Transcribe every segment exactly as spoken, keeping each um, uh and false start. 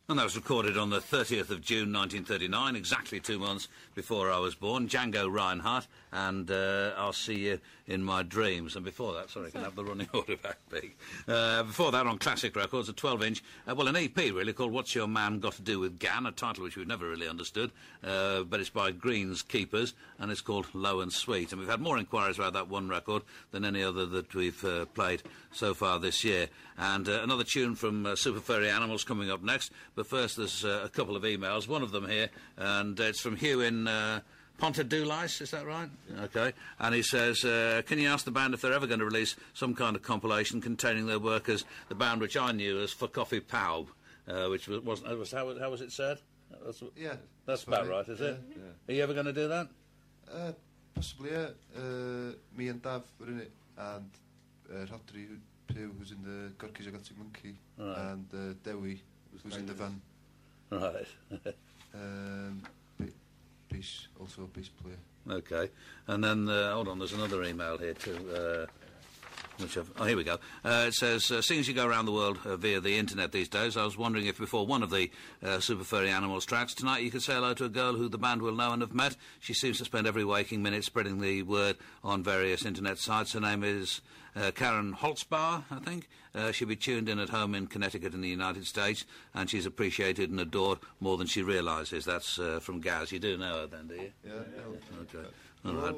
And that was recorded on the thirtieth of June nineteen thirty-nine, exactly two months before I was born. Django Reinhardt and uh, I'll See You in My Dreams. And before that, sorry, I can have the running order back, Pete. Uh, before that, on Classic Records, a twelve-inch, uh, well, an E P really, called What's Your Man Got to Do with Gan, a title which we've never really understood, uh, but it's by Green's Keepers, and it's called Low and Sweet. And we've had more inquiries about that one record than any other that we've uh, played so far this year. And uh, another tune from uh, Super Furry Animals coming up next. But first, there's uh, a couple of emails, one of them here, and uh, it's from Hugh in uh, Ponta Dulais, is that right? Yeah. OK. And he says, uh, can you ask the band if they're ever going to release some kind of compilation containing their work as the band which I knew as For Coffee Paub, uh, which was, wasn't, was, how, how was it said? That's, yeah. That's about right, is it? Yeah. Yeah. Are you ever going to do that? Uh, possibly, yeah. Uh, me and Dav were in it, and uh, Rhodri Pugh, who's in the Gorky's Agotic Monkey, right. and uh, Dewi, who's in the van. Right. um, bass, also a bass player. OK. And then, uh, hold on, there's another email here too. Uh, which I've, oh, here we go. Uh, it says, uh, seeing as you go around the world uh, via the internet these days, I was wondering if before one of the uh, Super Furry Animals tracks tonight you could say hello to a girl who the band will know and have met. She seems to spend every waking minute spreading the word on various internet sites. Her name is uh, Karen Holzbauer, I think. Uh, she'll be tuned in at home in Connecticut in the United States, and she's appreciated and adored more than she realises. That's uh, from Gaz. You do know her then, do you? Yeah. yeah. OK. All right.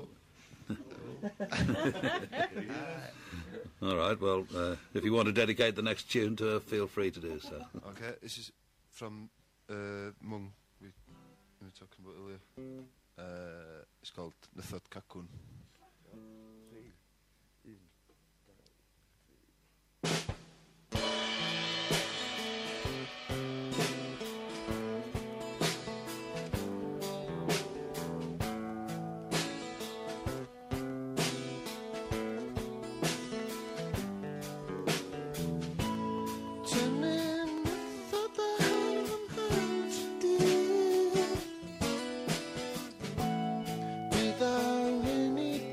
All right, well, uh, if you want to dedicate the next tune to her, feel free to do so. OK, this is from uh, Mung, we, we were talking about earlier. Uh, it's called Nythod Cacwn. Without any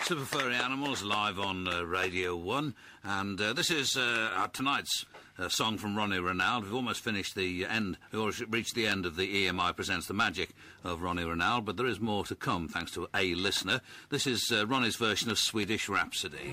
Super Furry Animals live on uh, Radio one, and uh, this is uh, our tonight's uh, song from Ronnie Ranald. We've almost finished the end, we've already reached the end of the E M I Presents the Magic of Ronnie Ranald, but there is more to come thanks to a listener. This is uh, Ronnie's version of Swedish Rhapsody.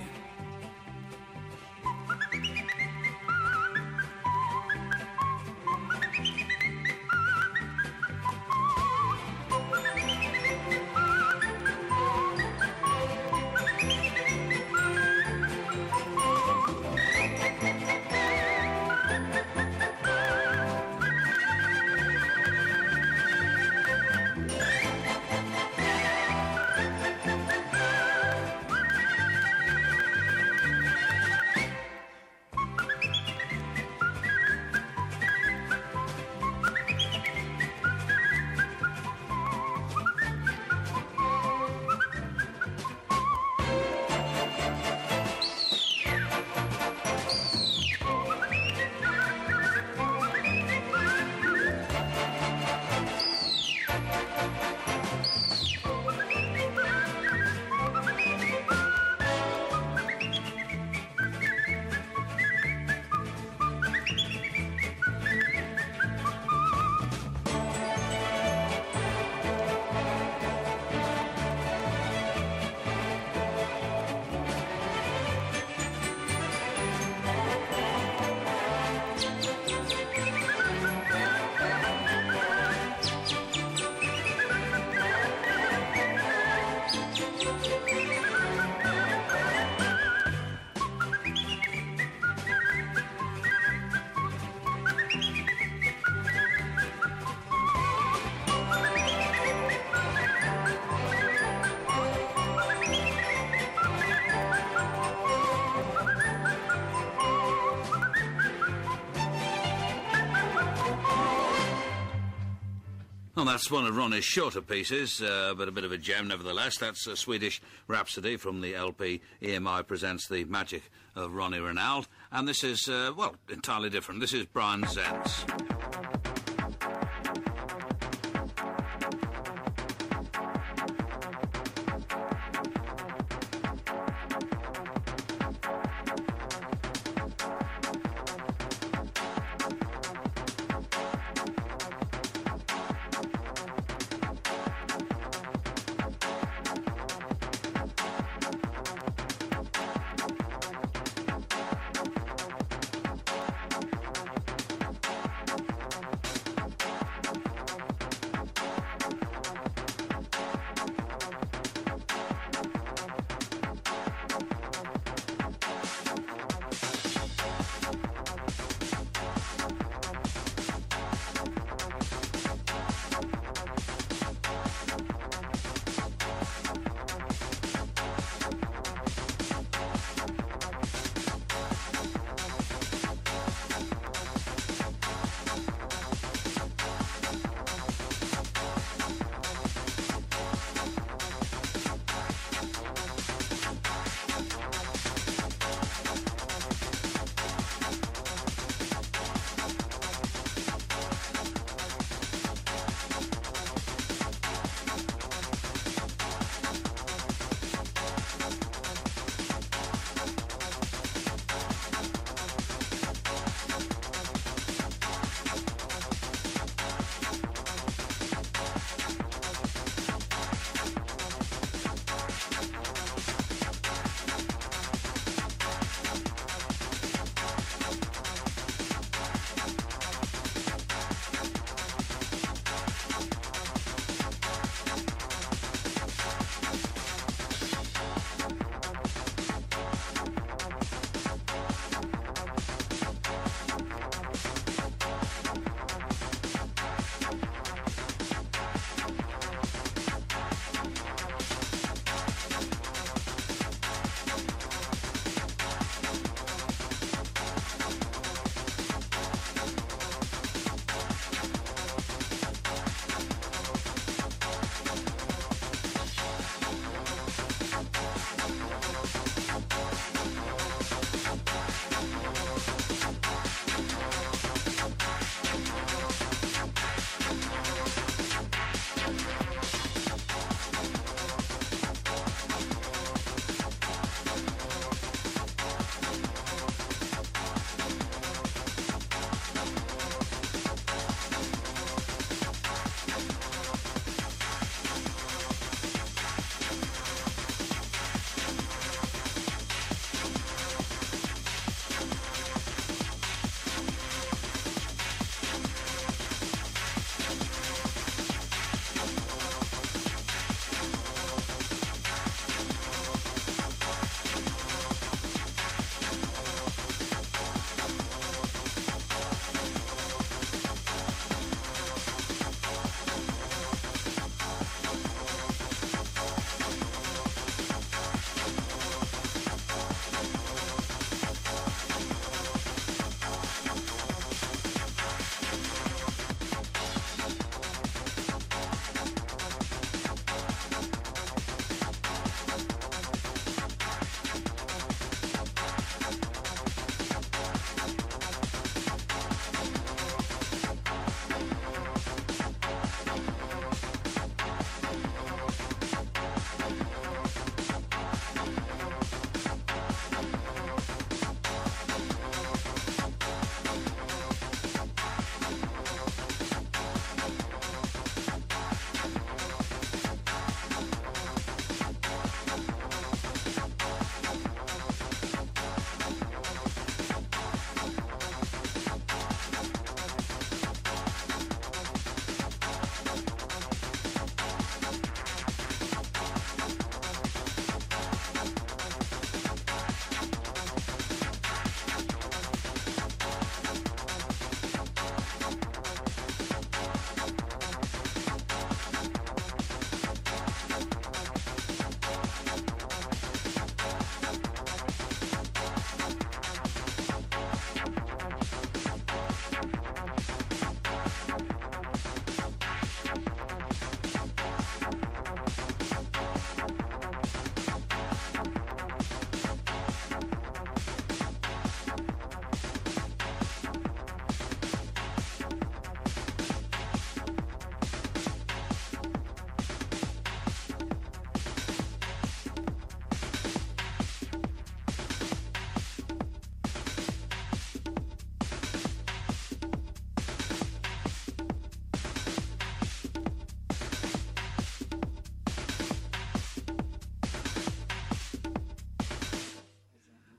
Well, that's one of Ronnie's shorter pieces, uh, but a bit of a gem nevertheless. That's a Swedish Rhapsody from the L P E M I Presents the Magic of Ronnie Ranald. And this is, uh, well, entirely different. This is Brian Zenz.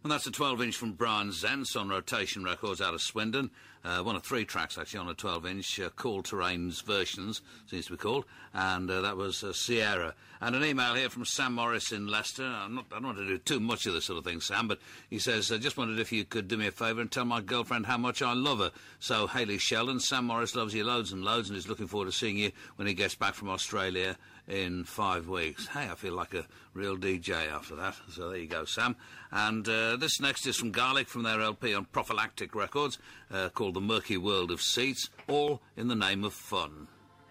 And that's a twelve inch from Brian Zentz on Rotation Records out of Swindon. Uh, one of three tracks, actually, on a twelve inch, uh, Cool Terrains Versions, seems to be called. And uh, that was uh, Sierra. And an email here from Sam Morris in Leicester. I'm not, I don't want to do too much of this sort of thing, Sam, but he says, I just wondered if you could do me a favour and tell my girlfriend how much I love her. So, Hayley Sheldon, Sam Morris loves you loads and loads and is looking forward to seeing you when he gets back from Australia in five weeks. Hey, I feel like a real D J after that. So there you go, Sam. And uh, this next is from Garlic, from their L P on Prophylactic Records, uh, called The Murky World of Seats, all in the name of fun.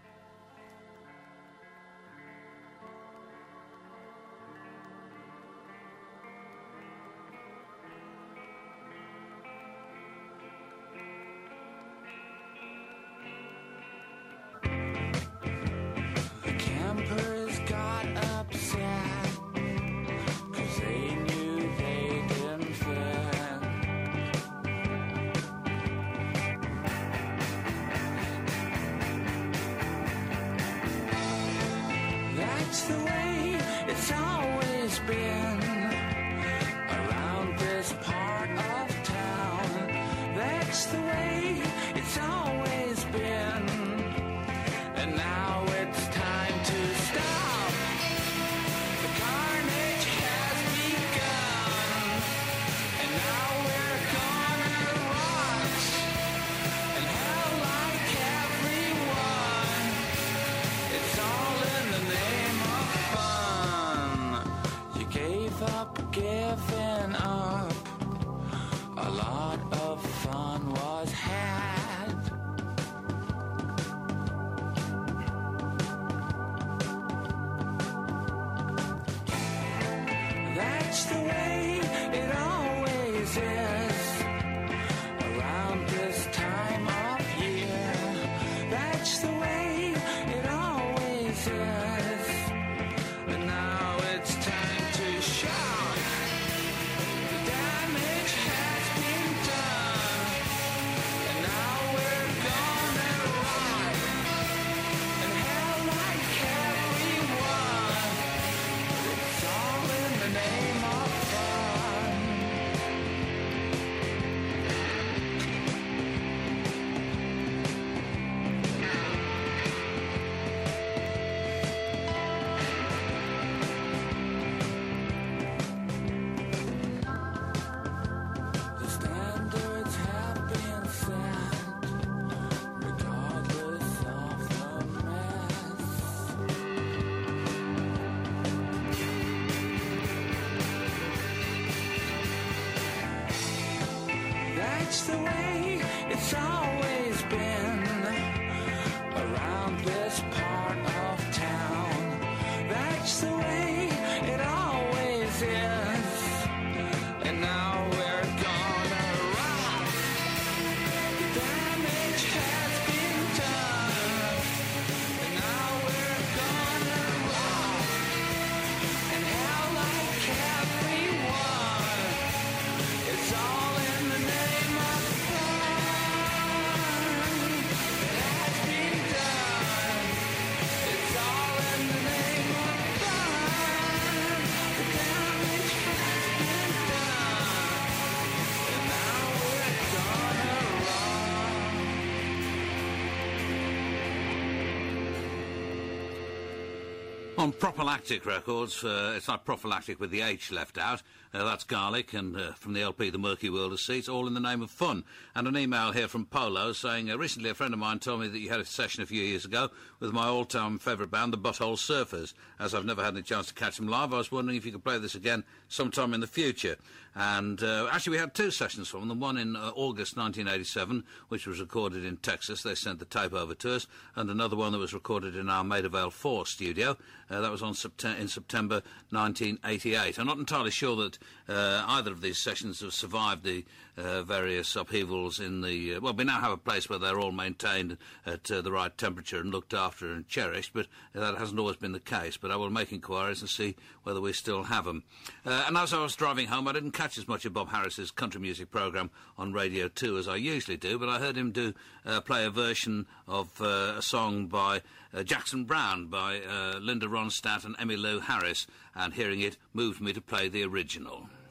On Prophylactic Records, uh, it's not Prophylactic with the H left out. Uh, that's Garlic, and uh, from the L P, The Murky World of Seats, all in the name of fun. And an email here from Polo saying, uh, recently a friend of mine told me that you had a session a few years ago with my all-time favourite band, the Butthole Surfers. As I've never had any chance to catch them live, I was wondering if you could play this again sometime in the future. And uh, actually we had two sessions from them, one in uh, August nineteen eighty-seven, which was recorded in Texas. They sent the tape over to us, and another one that was recorded in our Maida Vale four studio. Uh, that was on Sept- in September nineteen eighty-eight. I'm not entirely sure that uh, either of these sessions have survived the uh, various upheavals in the... Uh, well, we now have a place where they're all maintained at uh, the right temperature and looked after and cherished, but that hasn't always been the case. But I will make inquiries and see whether we still have them. Uh, and as I was driving home, I didn't catch as much of Bob Harris's country music programme on Radio two as I usually do, but I heard him do uh, play a version of uh, a song by uh, Jackson Browne, by uh, Linda Ronstadt and Emmylou Harris, and hearing it moved me to play the original.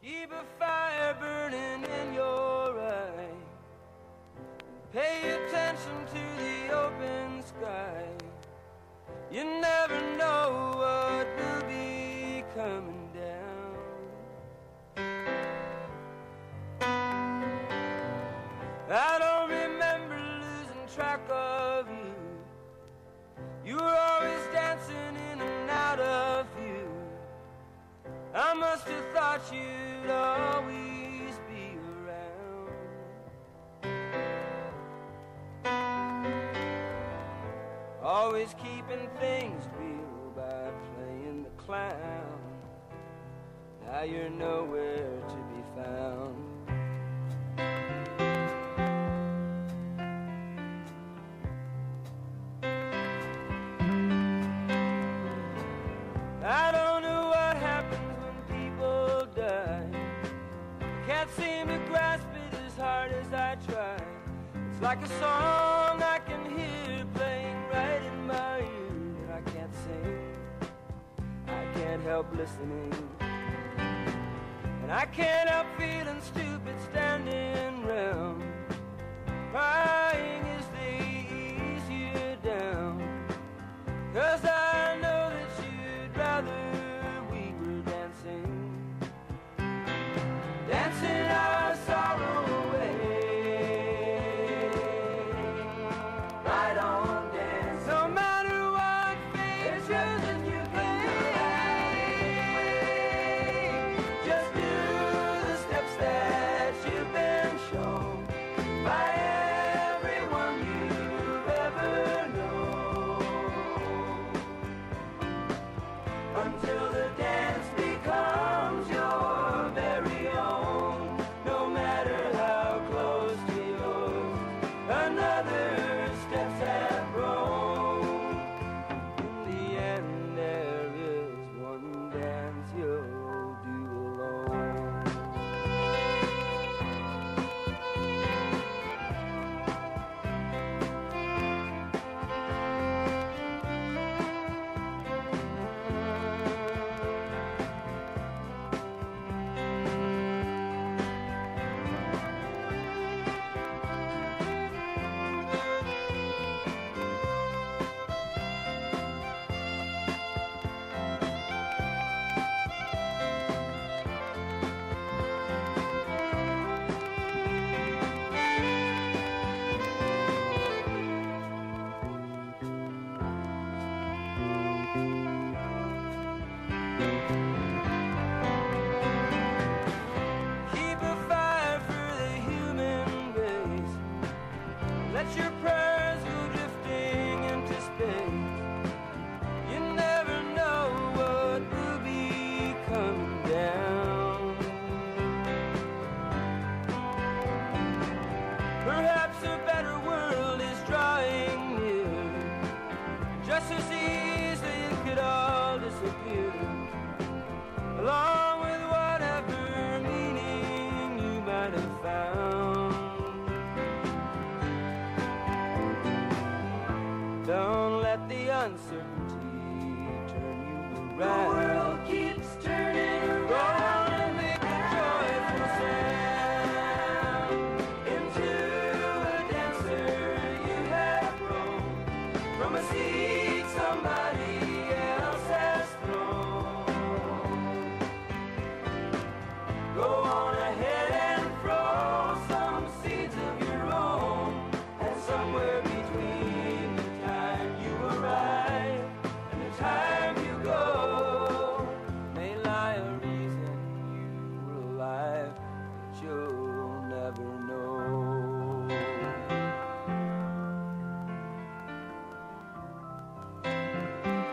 Keep a fire burning in your eye. Pay attention to the open sky. You never know what will be coming down. I don't remember losing track of you. You were always dancing in and out of view. I must have thought you'd always be around. Always keeping things real by playing the clown. Now you're nowhere to be found. I don't know what happens when people die. Can't seem to grasp it as hard as I try. It's like a song I can hear playing right in my ear. I can't sing, I can't help listening, and I can't help feeling stupid standing round. Crying is the easier down, 'cause I know that you'd rather we were dancing, dancing our sorrow away. Right on, dance. No matter what fate chooses you play, just do the steps that you've been shown by everyone you've ever known, until the dance becomes your very own. No matter how close to yours another steps have grown, in the end there is one dance you'll do alone. Keep a fire for the human race. Let your prayers go drifting into space. You never know what will be coming down. Perhaps a better world is drawing near. Just as easily it could all disappear, along with whatever meaning you might have found. Don't let the uncertainty turn you around. The world keeps turning around, and make a joyful sound into a dancer you have grown from a seed somebody else has thrown. Go on ahead and throw some seeds of your own, and somewhere between the time you arrive and the time you go may lie a reason you were alive that you'll never know.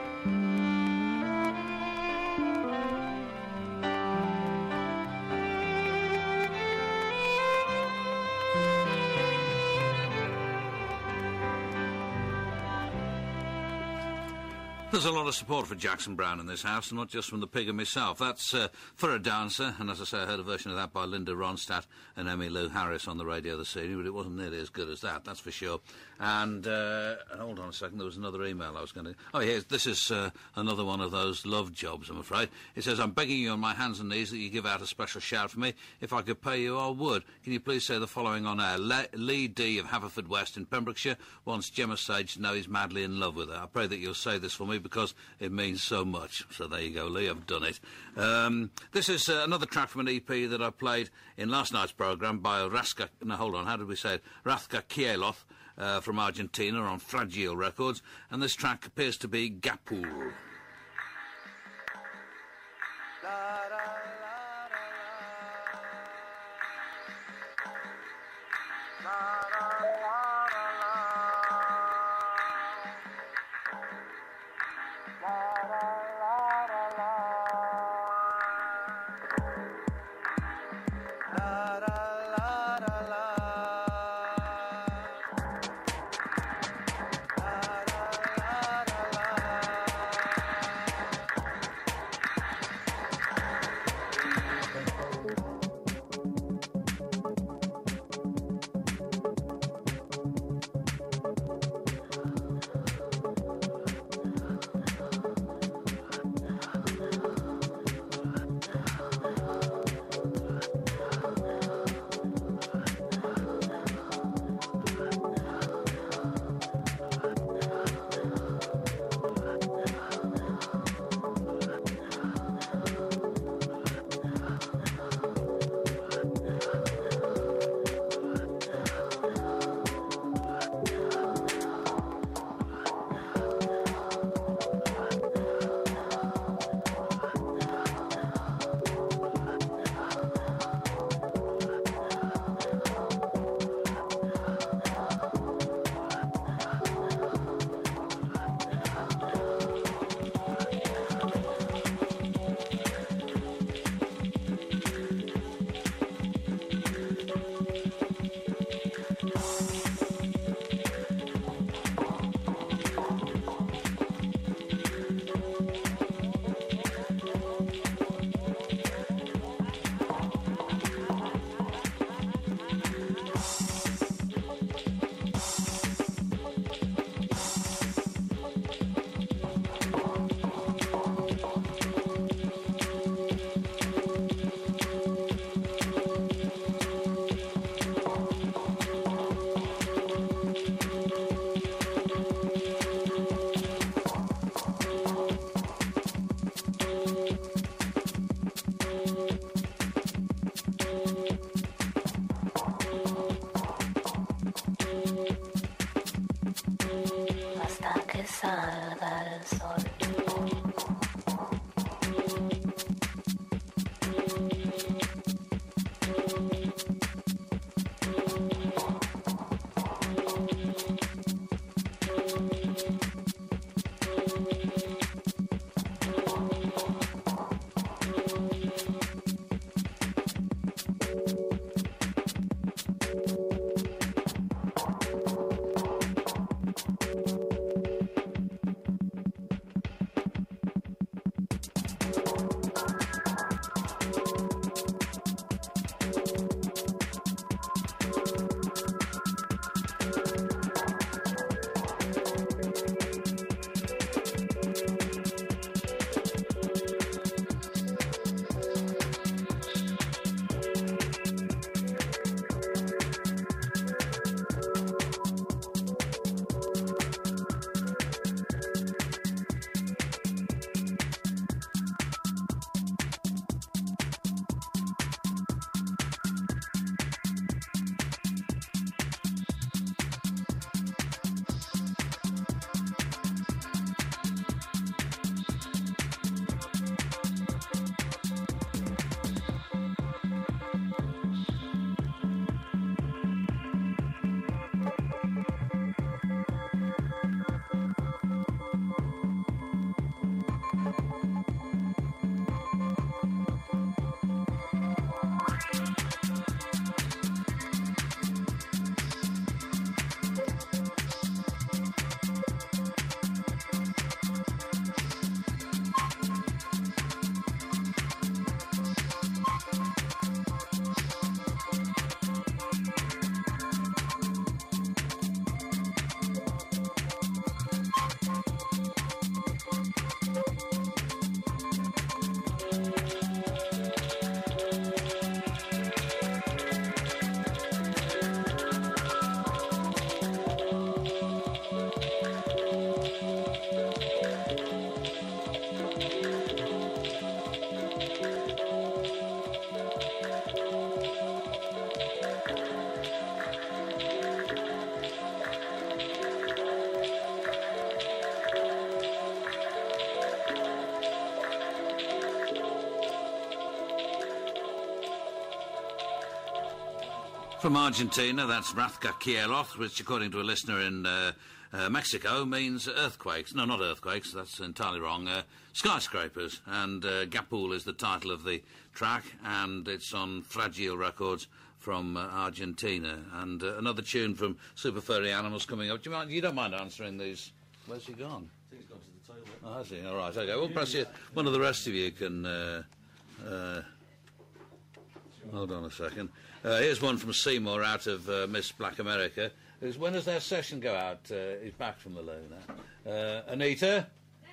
There's a lot of support for Jackson Browne in this house, and not just from the pig and myself. That's uh, For a Dancer, and as I say, I heard a version of that by Linda Ronstadt and Emmylou Harris on the radio this evening, but it wasn't nearly as good as that, that's for sure. And, uh, hold on a second, there was another email I was going to... Oh, yes, this is uh, another one of those love jobs, I'm afraid. It says, I'm begging you on my hands and knees that you give out a special shout for me. If I could pay you, I would. Can you please say the following on air? Le- Lee D of Haverfordwest in Pembrokeshire wants Gemma Sage to know he's madly in love with her. I pray that you'll say this for me because it means so much. So there you go, Lee, I've done it. Um, this is uh, another track from an E P that I played in last night's programme by Raska... No, hold on, how did we say it? Rathka Kieloth uh, from Argentina on Fragile Records, and this track appears to be Gapul. From Argentina, that's Rascacielos, which, according to a listener in uh, uh, Mexico, means earthquakes. No, not earthquakes, that's entirely wrong. Uh, skyscrapers. And uh, Gapul is the title of the track, and it's on Fragile Records from uh, Argentina. And uh, another tune from Super Furry Animals coming up. Do you, mind, you don't mind answering these? Where's he gone? I think he's gone to the toilet. Oh, has he? All right, OK. Well, perhaps you, one of the rest of you can... Uh, uh, hold on a second. Uh, here's one from Seymour out of uh, Miss Black America. Who's, when does their session go out? Uh, he's back from the loo now. Uh, Anita?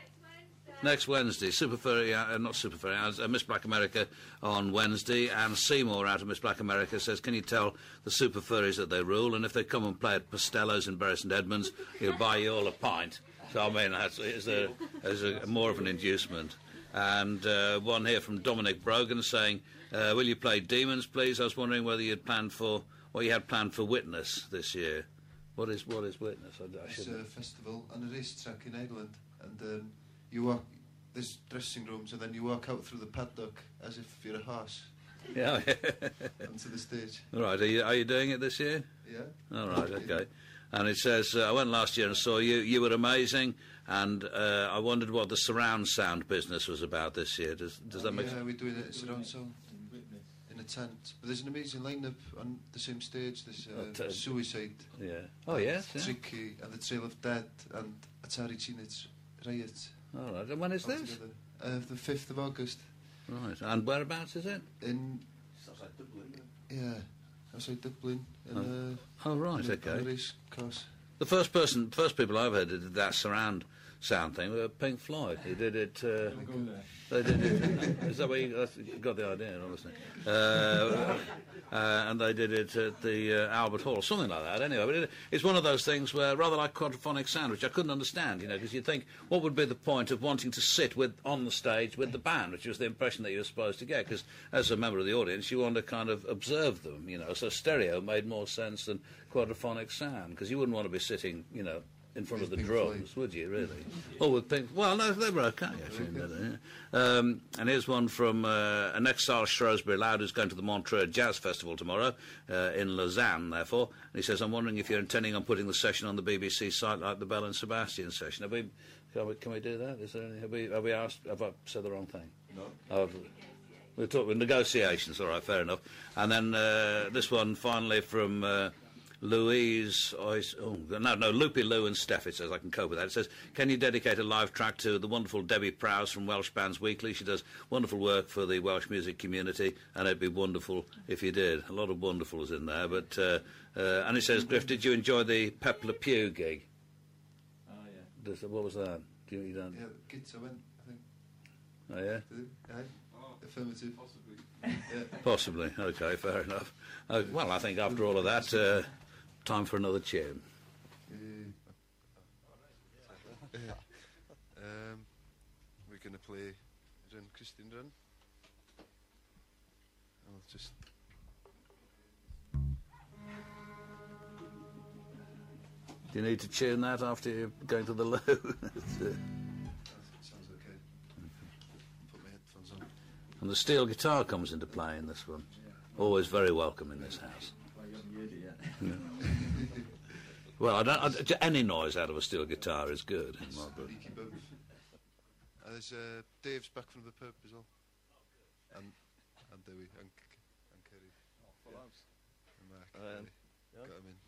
Next Wednesday. Super Furry, uh, not Super Furry, uh, Miss Black America on Wednesday. And Seymour out of Miss Black America says, can you tell the Super Furries that they rule? And if they come and play at Pastello's in Bury St Edmunds, he'll buy you all a pint. So, I mean, that's is a, is a, more of an inducement. And uh, one here from Dominic Brogan saying, uh, will you play Demons, please? I was wondering whether you had planned for, what you had planned for Witness this year. What is what is Witness? I, I it's a festival and a racetrack in Ireland, and um, you walk, there's dressing rooms, and then you walk out through the paddock as if you're a horse. Yeah. Onto the stage. All right, are you, are you doing it this year? Yeah. All right, okay. And it says, uh, I went last year and saw you, you were amazing, and uh, I wondered what the surround sound business was about this year. Does, does that make yeah, sense? Yeah, we're doing it at surround sound in a tent. But there's an amazing lineup on the same stage. There's uh, Oh, t- Suicide. Yeah. Oh, yes, yeah. Tricky, and The Trail of Dead, and Atari Teenage Riot. All right, and when is this? Altogether. Uh, the fifth of August. Right, and whereabouts is it? In... It's outside Dublin. Yeah, outside Dublin. In, Oh. uh, Oh, right, in a- okay. on a race course. The first person, first people I've heard that did that surround sound thing were Pink Floyd. He did it. Uh, they did it. Is that where you got the idea? Obviously, uh, uh, and they did it at the uh, Albert Hall, something like that. Anyway, but it, it's one of those things where, rather like quadraphonic sound, which I couldn't understand, you know, because you think, what would be the point of wanting to sit with on the stage with the band, which was the impression that you were supposed to get? Because as a member of the audience, you want to kind of observe them, you know. So stereo made more sense than quadraphonic sound, because you wouldn't want to be sitting, you know, in front of the Pink drums, would you, really? Or with Pink... Well, no, they were okay, actually. Yeah. Um, and here's one from uh, an exile Shrewsbury lad who's going to the Montreux Jazz Festival tomorrow, uh, in Lausanne, therefore. And he says, I'm wondering if you're intending on putting the session on the B B C site like the Bell and Sebastian session. Have we, can, we, can we do that? Is there any, have, we, have we asked... Have I said the wrong thing? No. I've, we're talking negotiations, all right, fair enough. And then uh, this one, finally, from... Uh, Louise, oh, oh, no, no, Loopy Lou and Steph, it says, I can cope with that. It says, can you dedicate a live track to the wonderful Debbie Prowse from Welsh Bands Weekly? She does wonderful work for the Welsh music community, and it'd be wonderful if you did. A lot of wonderfuls in there, but, uh, uh, and it says, Griff, did you enjoy the Pep Le Pew gig? Oh, yeah. Does, what was that? Do you, you don't... Yeah, kids, I went, I think. Oh, yeah? Did it? Aye. Oh, Affirmative. possibly. Yeah. Possibly. OK, fair enough. Uh, well, I think after all of that, uh, time for another tune. Uh, yeah. Um, we're going to play Run, Christian Run. I'll just... Do you need to tune that after you're going to the loo? That sounds okay. Put my headphones on. And the steel guitar comes into play in this one. Always very welcome in this house. Well, you haven't heard it yet. Yeah. Well, I don't, I, any noise out of a steel guitar is good in my book. Leaky both. Uh, there's uh, Dave's back from the pub as well. And, and Dewey, and, and Kerry. Oh, full house. And Mark. Um, Kerry. yeah. Got him in.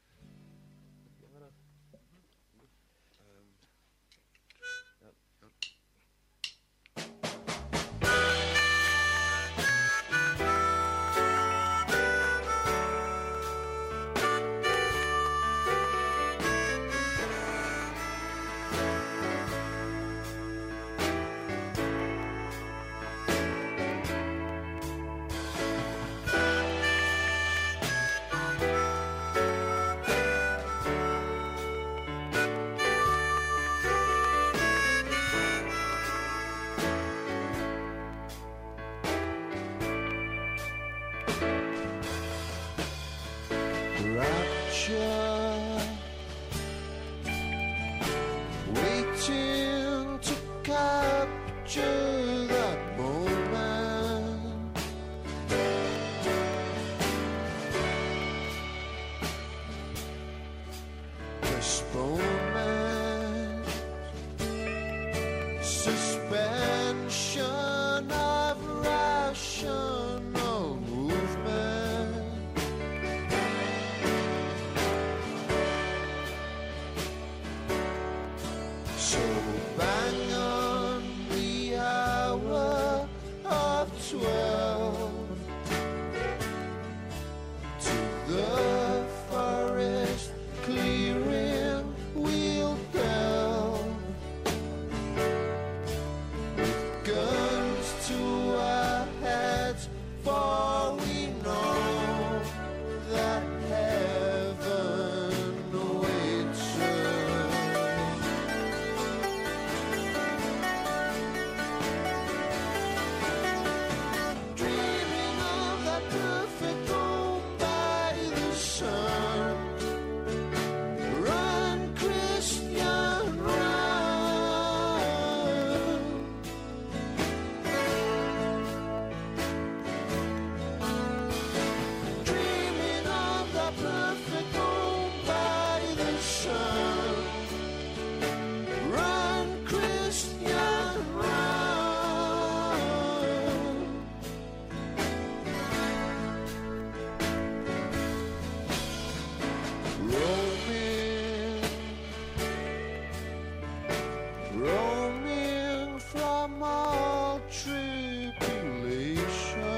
Waiting to capture that moment. So bang on the hour of twelve to the forest clearing we'll delve with guns to our heads, for we know that heaven awaits us. Dreaming of that perfect home by the sun. Run, Christian, run. Dreaming of that perfect home by the sun. Run, Christian, run. Roaming, roaming from all tribulation,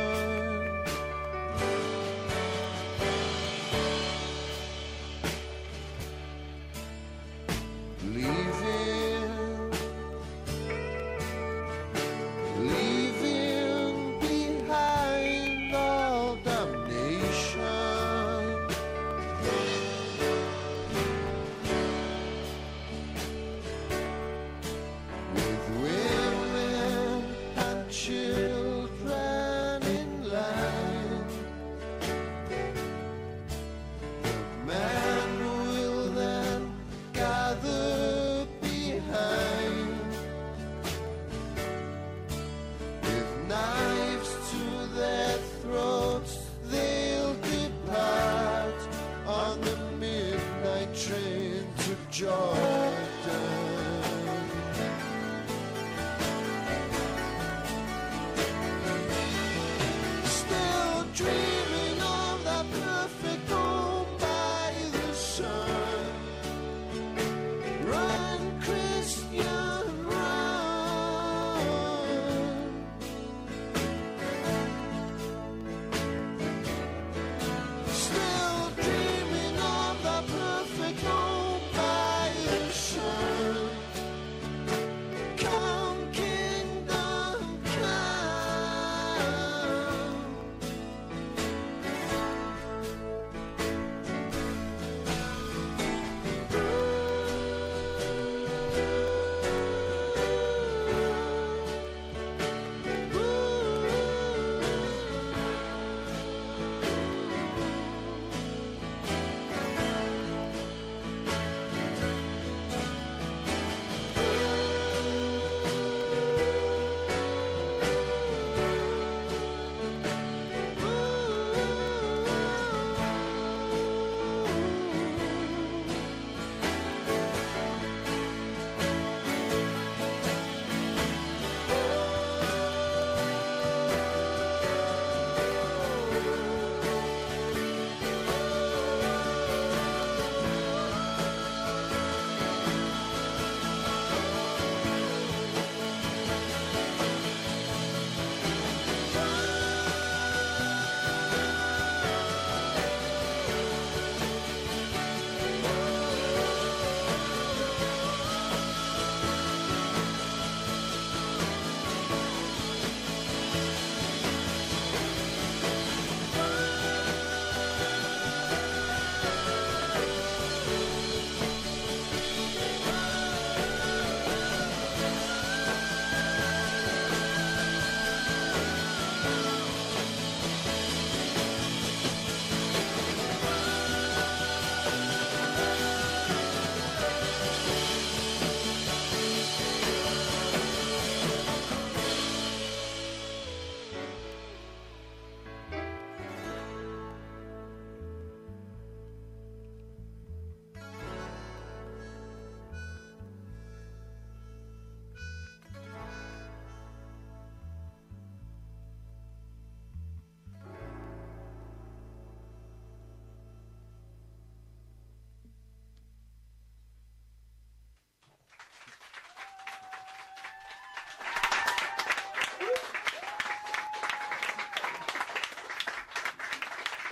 leaving, leaving behind all damnation. With women and children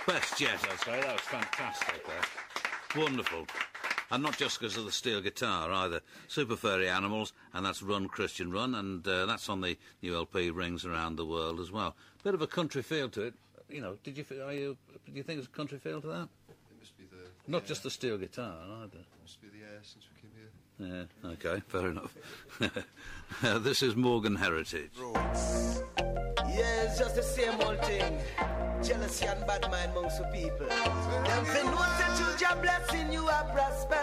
Best yet, I'd say. That was fantastic, there. Wonderful. And not just because of the steel guitar, either. Super Furry Animals, and that's Run, Christian, Run, and uh, that's on the new L P Rings Around the World as well. Bit of a country feel to it. You know, did you, are you, do you think there's a country feel to that? It must be the... Not yeah, just the steel guitar, either. It must be the air since we came here. Yeah, OK, fair enough. uh, this is Morgan Heritage. Yeah, it's just the same old thing. Jealousy and bad mind amongst the people. Them say no that you just blessing you are prosper.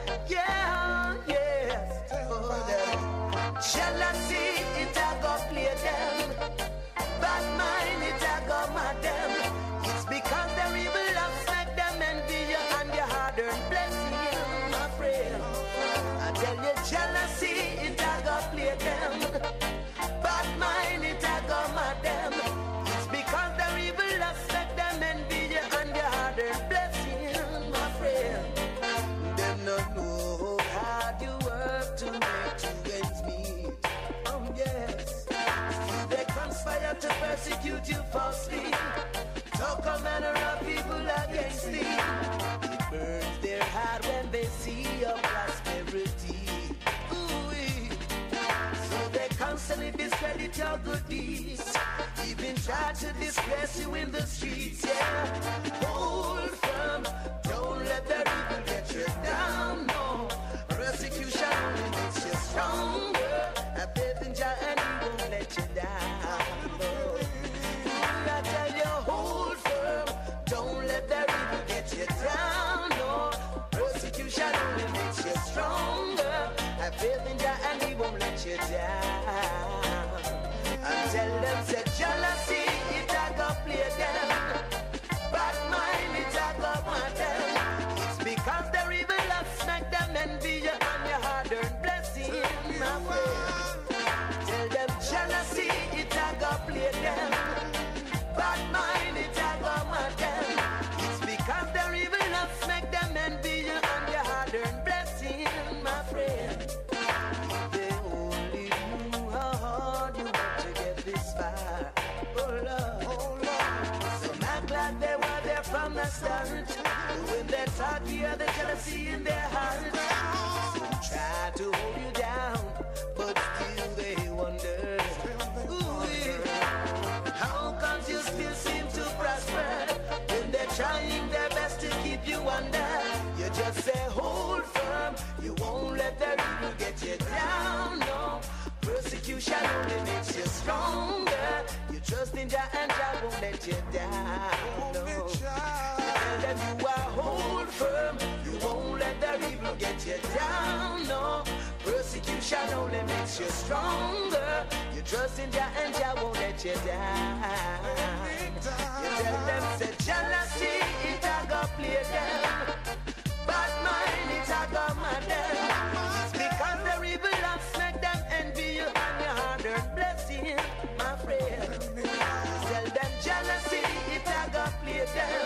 Yeah, yes. Oh, them. Jealousy, it a go play them. Bad mind, it a go mad them. It's because their evil loves make them envy you and your hard-earned blessing, my friend. I tell you, jealousy, it a go play them. Bad mind, it a go mad them. It's because their evil loves make them envy you and your hard-earned blessing, my friend. Them not know how you work to make two ends meet. Oh yes, they conspire to persecute you falsely. Talk a manner of people against thee. It burns their heart when they see your prosperity. Ooh-wee. So they constantly discredit your good deeds. Even try to disgrace you in the streets, yeah. Hold firm, don't let their evil get you down, no. Persecution only makes you stronger. Have faith in Jah and He won't let you down, no. I tell you, hold firm, don't let their evil get you down, no. Persecution only makes you stronger. Have faith in Jah and He won't let you down. And tell them, say jealousy, it a go play them. Bad mind, it a go mad them. It's because their evil loves make them envy you and your hard-earned blessing, my friend. Tell them jealousy, it a go play them. Bad mind, it a go mad them. It's because their evil loves make them envy you and your hard-earned blessing, my friend. If they only knew how hard you worked to get this far, oh Lord, oh Lord. So I'm glad they were there from the start. When they thought you had the jealousy in their heart, so try to hold you down, but still they wonder, ooh, how comes you still seem to prosper when they're trying their best to keep you under? You just say hold firm, you won't let their evil get you down, no. Persecution only makes you stronger. You trust in Jah and Jah won't let you down, no. You tell them you are hold firm, you won't let their evil get you down, no. Persecution only makes you stronger. You trust in Jah and Jah won't let you down. You tell them, say jealousy, it a go play them. Bad mind, it a go mad them. It's because their evil loves make them envy you and your hard-earned blessing, my friend. Tell them jealousy, it a go play them.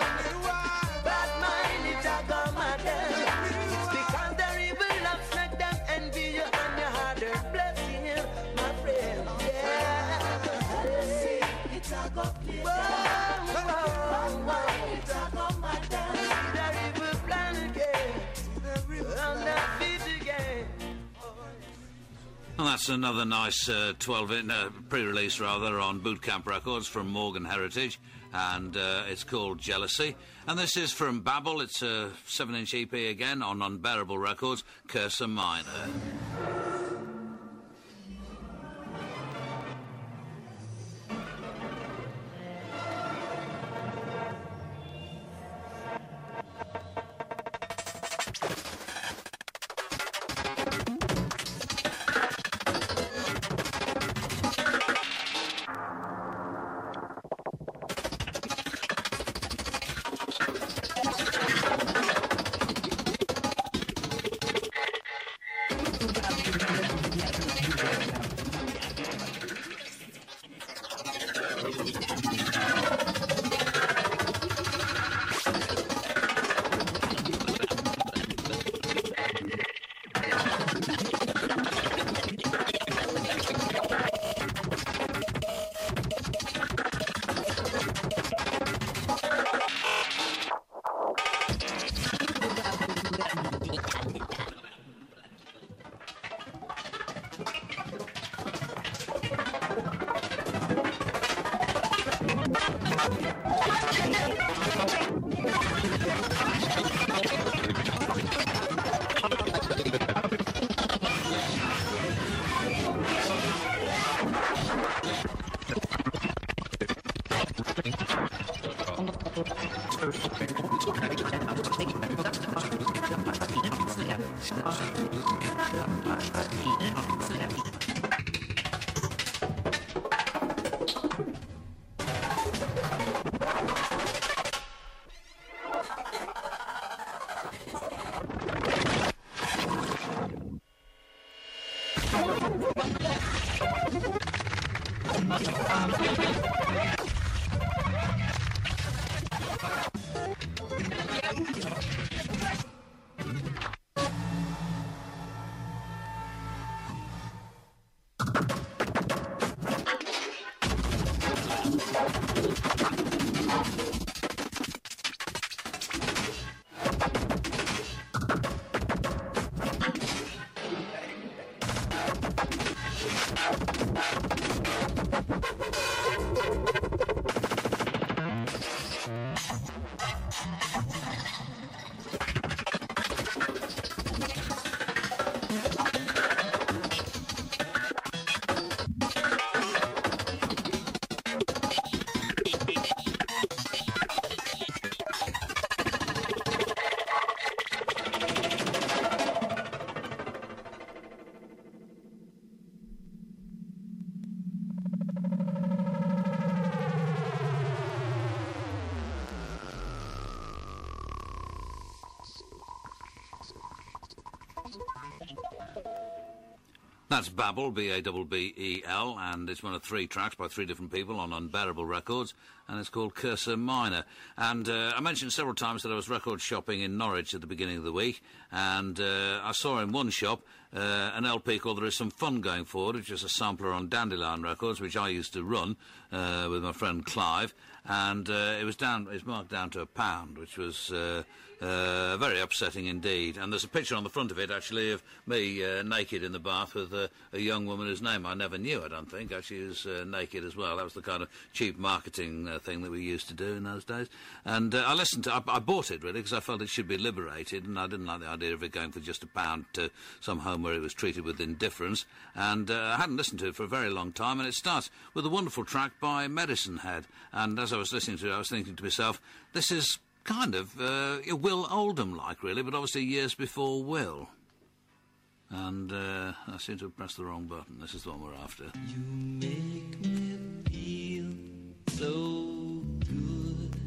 Bad mind, it a go mad them. It's because their evil loves make them envy you and your hard-earned blessing, my friend. Yeah. Jealousy, it a go play them. Bad mind, it a go mad them. See their evil plan again, on their feet again. And that's another nice uh, twelve in, uh, pre-release rather on Boot Camp Records from Morgan Heritage, and uh, it's called Jealousy. And this is from Babel. It's a seven-inch E P again on Unbearable Records, Cursor Minor. Thank you. That's Babel, B A B B E L, and it's one of three tracks by three different people on Unbearable Records, and it's called Cursor Minor. And uh, I mentioned several times that I was record shopping in Norwich at the beginning of the week, and uh, I saw in one shop uh, an L P called There Is Some Fun Going Forward, which is a sampler on Dandelion Records, which I used to run uh, with my friend Clive, and uh, it was down, it was marked down to a pound, which was uh, uh, very upsetting indeed. And there's a picture on the front of it, actually, of me uh, naked in the bath with uh, a young woman whose name I never knew, I don't think. Actually, she was uh, naked as well. That was the kind of cheap marketing uh, thing that we used to do in those days. And uh, I listened to I, I bought it, really, because I felt it should be liberated, and I didn't like the idea of it going for just a pound to some home where it was treated with indifference. And uh, I hadn't listened to it for a very long time, and it starts with a wonderful track by Medicine Head. And as I was listening to it, I was thinking to myself, this is kind of uh, Will Oldham-like, really, but obviously years before Will. And uh, I seem to have pressed the wrong button. This is the one we're after. You make me feel so good.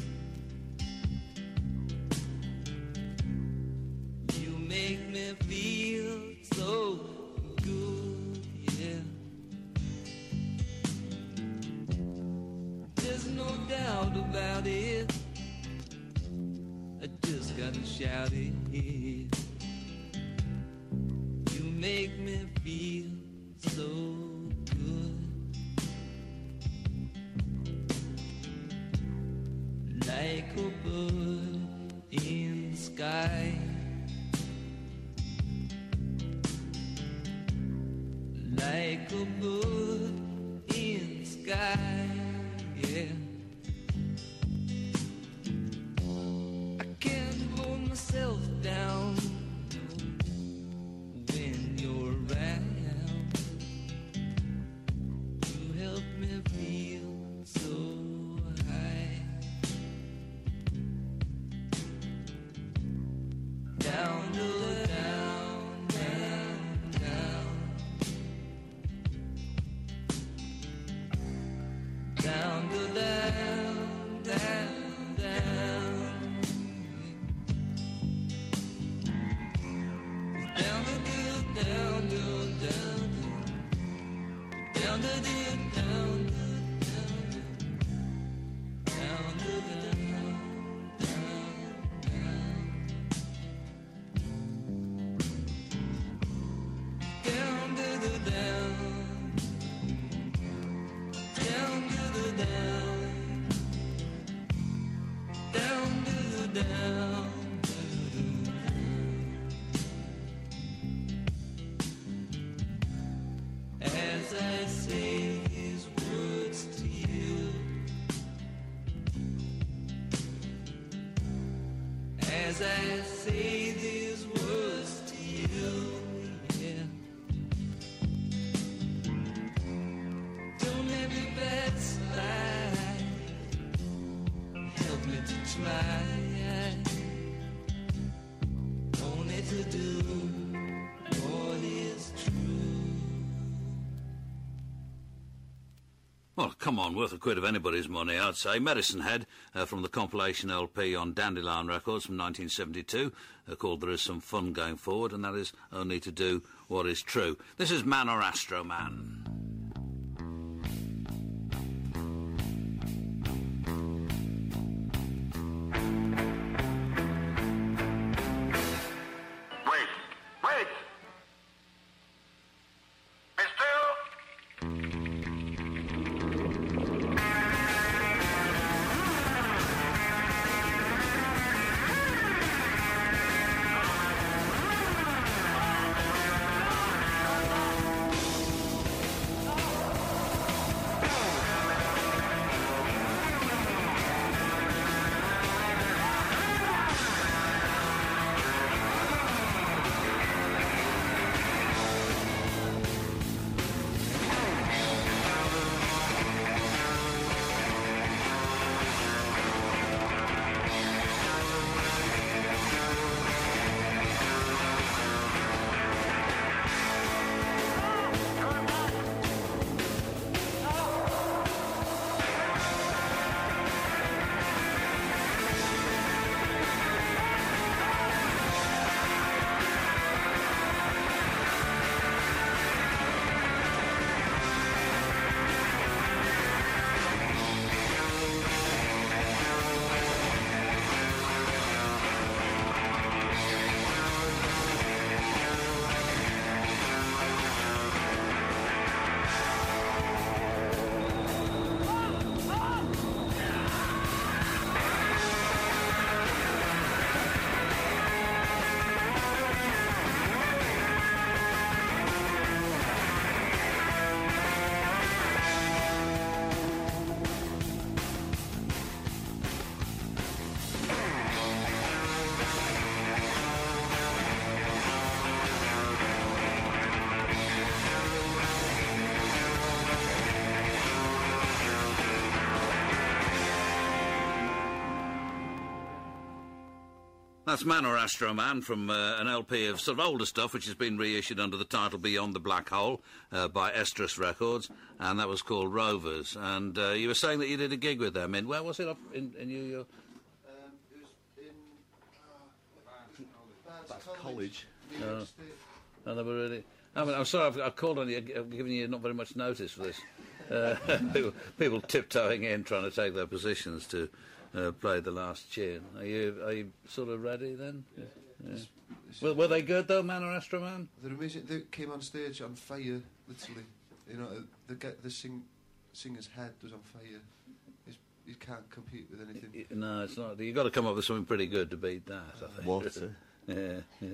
You make me feel so good, yeah. There's no doubt about it. I just gotta shout it. You make me feel so good, like a bird in the sky, like a bird in the sky, yeah. I can't hold myself down when you're around. You help me feel so high. Down to the down, down, down. Down to down, down, down. Down to the down, down, down. Down to the down, down, down. Down to the down, down, down. Down to the down. Down to the down. Down to the down. As I say these words to you, as I say these words to you, yeah. Don't let the bad slide. Help me to try. Only to do what is true. Well, come on, worth a quid of anybody's money, I'd say. Medicine Head, uh, from the compilation L P on Dandelion Records from nineteen seventy-two, uh, called There Is Some Fun Going Forward, and that is Only to Do What Is True. This is Man or Astro Man. That's Man or Astro Man from uh, an L P of sort of older stuff, which has been reissued under the title Beyond the Black Hole uh, by Estrus Records, and that was called Rovers. And uh, you were saying that you did a gig with them in, where was it, up in, in New York? Um, it was in uh, That's college. New York Oh. State. Oh, they were really... I mean, I'm sorry, I've, I've called on you, I've given you not very much notice for this. Uh, people, people tiptoeing in, trying to take their positions to uh, play the last tune. Are you are you sort of ready then? Yeah. Yeah. Were, were they good though, Man or Astro Man? They're amazing. They came on stage on fire, literally. You know, the get the sing, singer's head was on fire. He's, you can't compete with anything. Y- No, it's not. You've got to come up with something pretty good to beat that, I think. Water. Yeah, yeah.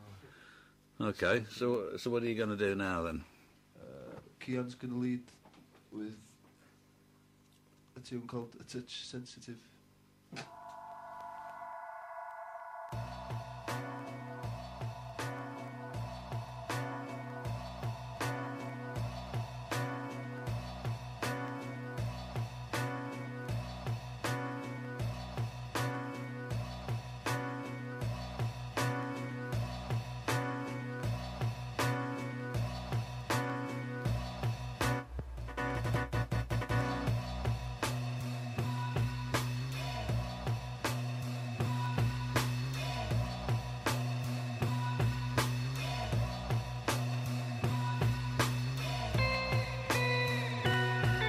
Okay, so so what are you going to do now then? Uh, Keon's going to lead with a tune called A Touch Sensitive.